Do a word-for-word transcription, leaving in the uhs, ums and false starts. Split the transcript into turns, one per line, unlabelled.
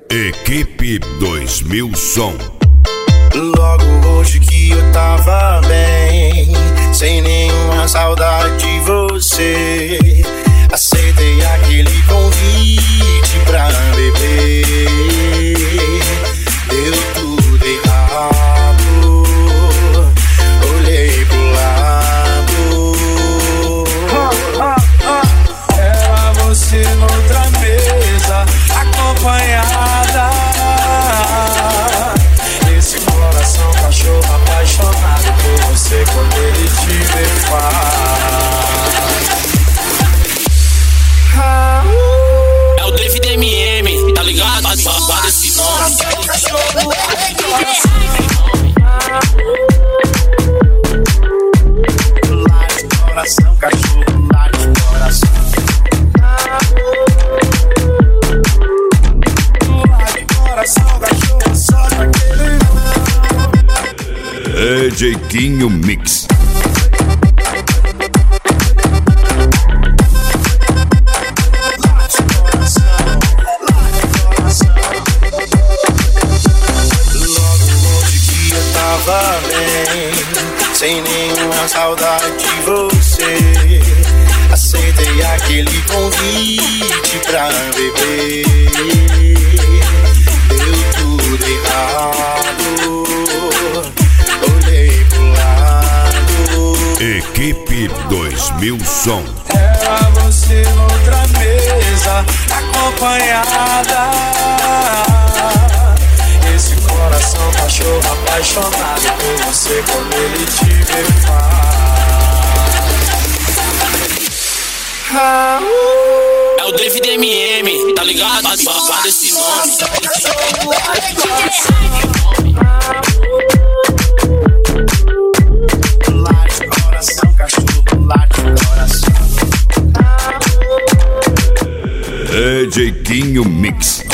Equipe dois mil Som.
Logo hoje que eu tava bem, sem nenhuma saudade de você, aceitei aquele convite pra beber. Deu tudo errado, olhei pro lado.
Era você noutra mesa, acompanhada. Esse coração cachorro apaixonado por você quando ele te vê
É o David M M, tá ligado? Babado esse nome.
Late coração, cachorro, late coração. Late coração, cachorro, só daquele.
D J Quinho Mix.
Bem, sem nenhuma saudade de você, aceitei aquele convite pra beber. Deu tudo errado, olhei pro lado.
Equipe dois mil Som.
Era você noutra mesa, acompanhada. Esse coração cachorro apaixonado por você quando ele te vê
É o David M M, tá ligado? Babado esse nome.
Late coração, cachorro, late coração.
D J Quinho Mix.